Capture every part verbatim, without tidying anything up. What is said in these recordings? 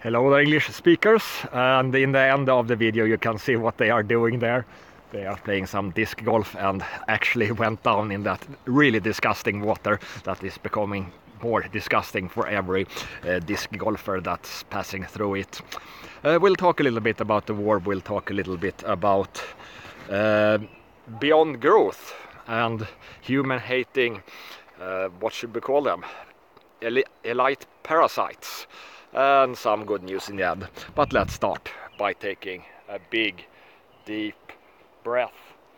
Hello there, English speakers, and in the end of the video you can see what they are doing there. They are playing some disc golf and actually went down in that really disgusting water that is becoming more disgusting for every uh, disc golfer that's passing through it. Uh, we'll talk a little bit about the war, we'll talk a little bit about uh, beyond growth and human hating, uh, what should we call them, Eli elite parasites. And some good news in the end. But let's start by taking a big, deep breath.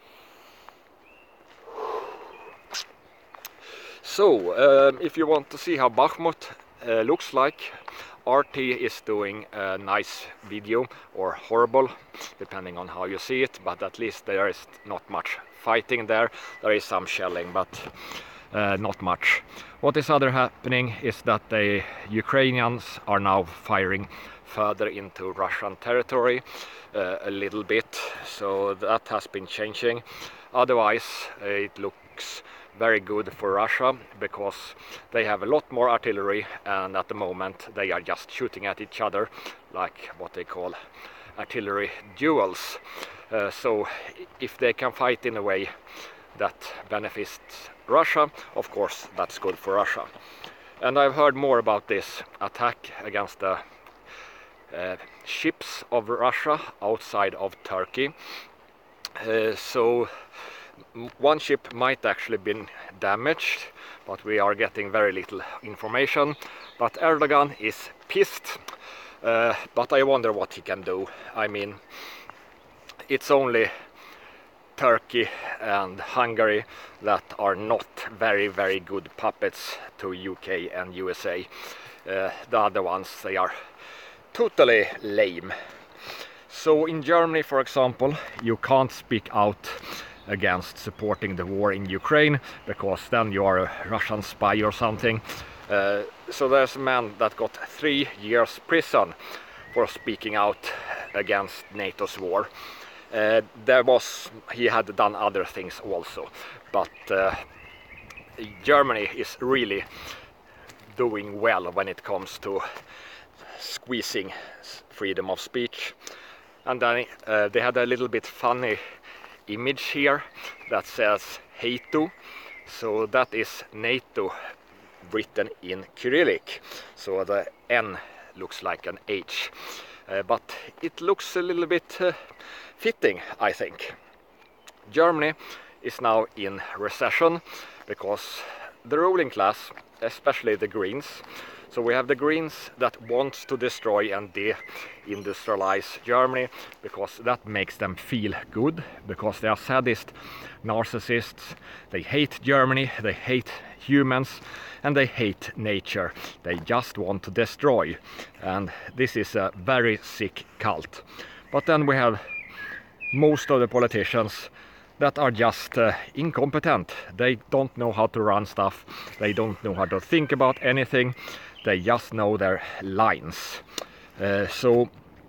So, um, if you want to see how Bakhmut uh, looks like, R T is doing a nice video, or horrible, depending on how you see it, but at least there is not much fighting there. There is some shelling, but Uh, not much. What is other happening is that the Ukrainians are now firing further into Russian territory uh, a little bit, so that has been changing. Otherwise uh, it looks very good for Russia because they have a lot more artillery, and at the moment they are just shooting at each other like what they call artillery duels. Uh, so if they can fight in a way that benefits Russia, of course that's good for Russia. And I've heard more about this attack against the uh, ships of Russia outside of Turkey. Uh, so one ship might actually been damaged, but we are getting very little information. But Erdogan is pissed, uh, but I wonder what he can do. I mean, it's only Turkey and Hungary that are not very very good puppets to U K and U S A. Uh, the other ones, they are totally lame. So in Germany, for example, you can't speak out against supporting the war in Ukraine because then you are a Russian spy or something. Uh, so there's a man that got three years prison for speaking out against NATO's war. Uh, there was, he had done other things also, but uh, Germany is really doing well when it comes to squeezing freedom of speech. And then uh, they had a little bit funny image here that says NATO, so that is NATO written in Cyrillic, so the N looks like an H, uh, but it looks a little bit uh, fitting, I think. Germany is now in recession because the ruling class, especially the Greens, so we have the Greens that want to destroy and de-industrialize Germany because that makes them feel good, because they are sadist narcissists. They hate Germany, they hate humans, and they hate nature. They just want to destroy, and this is a very sick cult. But then we have most of the politicians that are just uh, incompetent. They don't know how to run stuff, they don't know how to think about anything, they just know their lines. Uh, so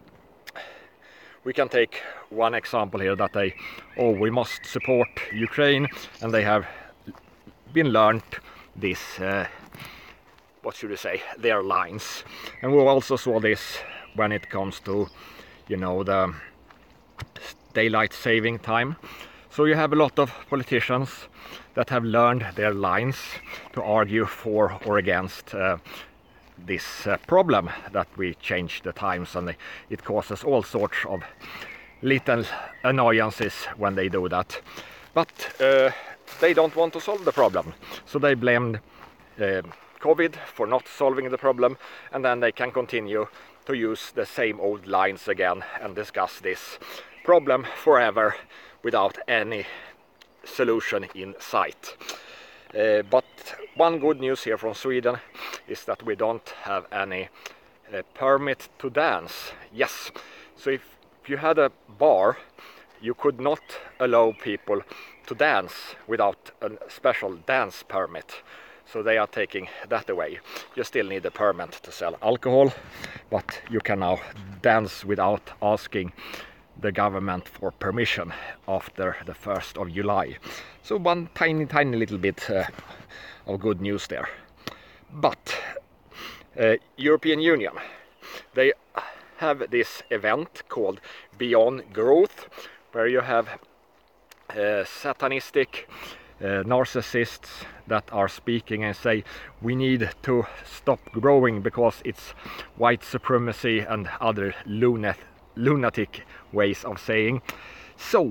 we can take one example here, that they, oh, we must support Ukraine, and they have been learned this, uh, what should we say, their lines. And we also saw this when it comes to, you know, the daylight saving time. So you have a lot of politicians that have learned their lines to argue for or against uh, this uh, problem that we change the times, and they, it causes all sorts of little annoyances when they do that. But uh, they don't want to solve the problem, so they blamed uh, COVID for not solving the problem, and then they can continue to use the same old lines again and discuss this problem forever without any solution in sight. Uh, but one good news here from Sweden is that we don't have any uh, permit to dance. Yes, so if you had a bar, you could not allow people to dance without a special dance permit. So they are taking that away. You still need a permit to sell alcohol, but you can now dance without asking the government for permission after the first of July. So one tiny, tiny little bit uh, of good news there. But uh, European Union, they have this event called Beyond Growth, where you have uh, satanistic uh, narcissists that are speaking and say we need to stop growing because it's white supremacy and other lunat lunatic ways of saying. So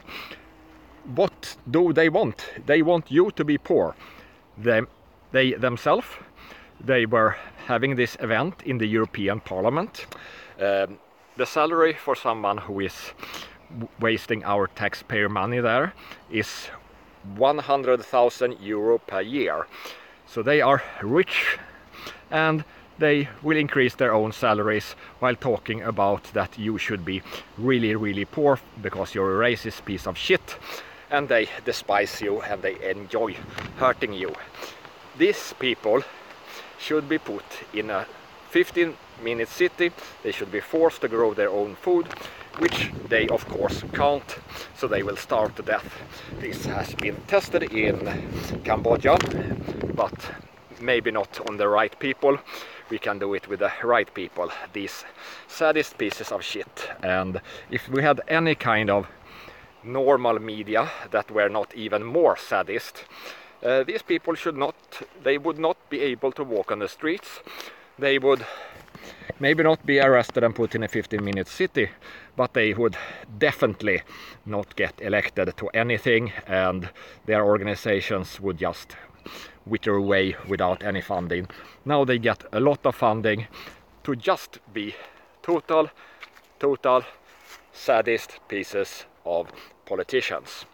what do they want? They want you to be poor. They, they themselves, they were having this event in the European Parliament. Um, the salary for someone who is wasting our taxpayer money there is one hundred thousand euro per year. So they are rich, and they will increase their own salaries while talking about that you should be really really poor because you're a racist piece of shit, and they despise you and they enjoy hurting you. These people should be put in a fifteen minute city. They should be forced to grow their own food, which they of course can't, so they will starve to death. This has been tested in Cambodia, but maybe not on the right people. We can do it with the right people, these sadist pieces of shit. And if we had any kind of normal media that were not even more sadist, uh, these people should not, they would not be able to walk on the streets. They would maybe not be arrested and put in a fifteen minute city, but they would definitely not get elected to anything, and their organizations would just wither away without any funding. Now they get a lot of funding to just be total, total sadist pieces of politicians.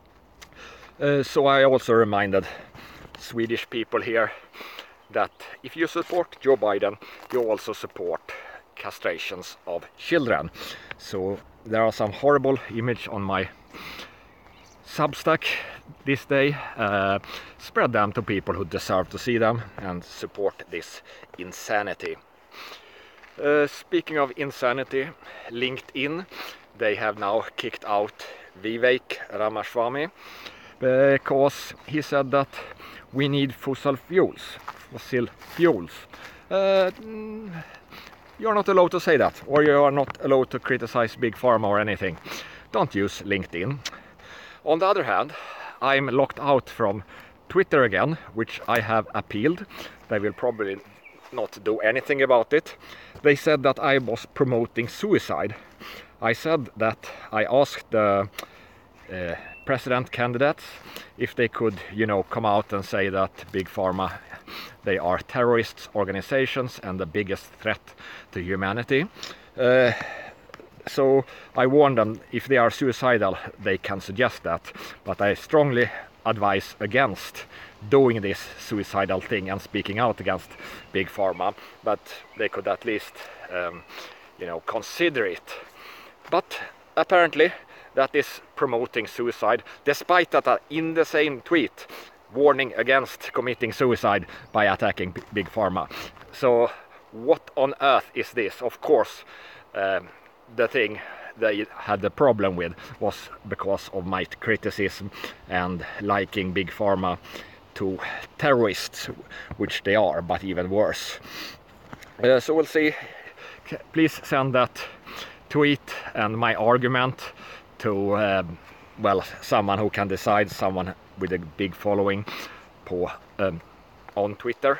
Uh, so I also reminded Swedish people here that if you support Joe Biden, you also support castrations of children. So there are some horrible images on my Substack this day. Uh, spread them to people who deserve to see them and support this insanity. Uh, speaking of insanity, LinkedIn, they have now kicked out Vivek Ramaswamy because he said that we need fossil fuels. Fossil fuels. Uh, you're not allowed to say that, or you are not allowed to criticize Big Pharma or anything. Don't use LinkedIn. On the other hand, I'm locked out from Twitter again, which I have appealed. They will probably not do anything about it. They said that I was promoting suicide. I said that I asked the uh, president candidates if they could, you know, come out and say that Big Pharma, they are terrorist organizations and the biggest threat to humanity. Uh, so I warned them if they are suicidal, they can suggest that, but I strongly advise against doing this suicidal thing and speaking out against Big Pharma, but they could at least, um, you know, consider it. But apparently that is promoting suicide, despite that uh, in the same tweet warning against committing suicide by attacking Big Pharma. So what on earth is this? Of course, um, the thing they had the problem with was because of my criticism and liking Big Pharma to terrorists, which they are, but even worse. Uh, so we'll see. Please send that tweet and my argument to um, well, someone who can decide, someone with a big following på, um, on Twitter.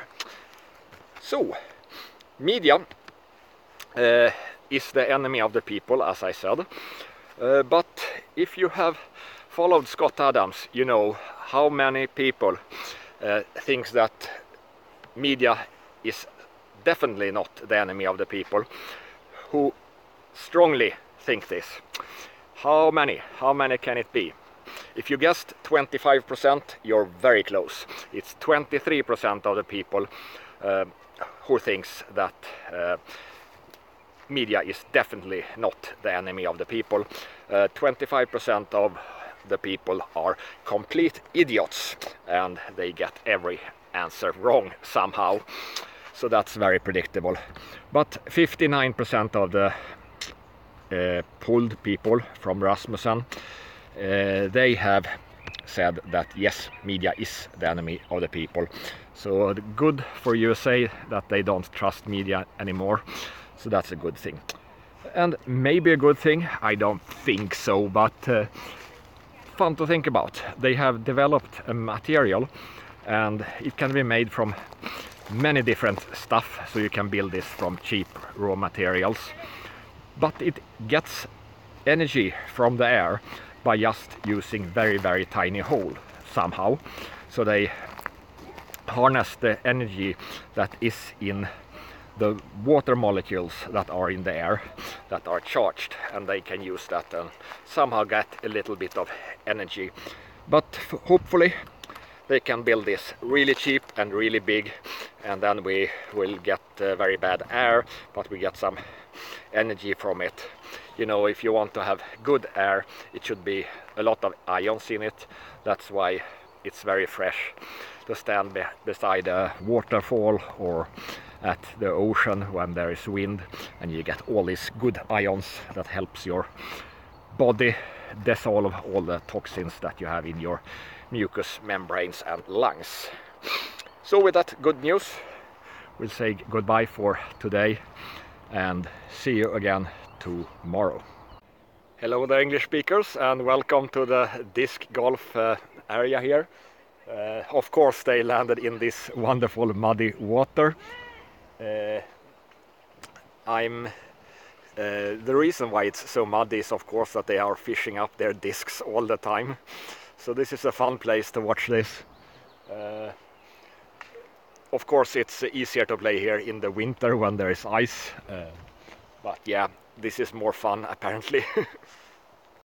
So, media uh, is the enemy of the people, as I said. Uh, but if you have followed Scott Adams, you know how many people uh, thinks that media is definitely not the enemy of the people, who strongly think this. How many? How many can it be? If you guessed twenty-five percent, you're very close. It's twenty-three percent of the people uh, who thinks that uh, media is definitely not the enemy of the people. Uh, twenty-five percent of the people are complete idiots, and they get every answer wrong somehow. So that's very predictable. But fifty-nine percent of the uh, polled people from Rasmussen, uh, they have said that yes, media is the enemy of the people. So good for U S A that they don't trust media anymore. so that's a good thing. And maybe a good thing, I don't think so, but uh, fun to think about. They have developed a material and it can be made from many different stuff, so you can build this from cheap raw materials, but it gets energy from the air by just using very very tiny hole somehow. So they harness the energy that is in the water molecules that are in the air that are charged, and they can use that and somehow get a little bit of energy. But hopefully they can build this really cheap and really big, and then we will get uh, very bad air, but we get some energy from it. You know, if you want to have good air, it should be a lot of ions in it. That's why it's very fresh to stand be beside a waterfall or at the ocean when there is wind, and you get all these good ions that helps your body dissolve all the toxins that you have in your mucous membranes and lungs. So with that good news, we'll say goodbye for today and see you again tomorrow. Hello the English speakers, and welcome to the disc golf uh, area here. Uh, of course they landed in this wonderful muddy water. Uh, I'm uh, the reason why it's so muddy is of course that they are fishing up their discs all the time. So this is a fun place to watch this. Uh, of course it's easier to play here in the winter when there is ice. Uh, but yeah, this is more fun apparently.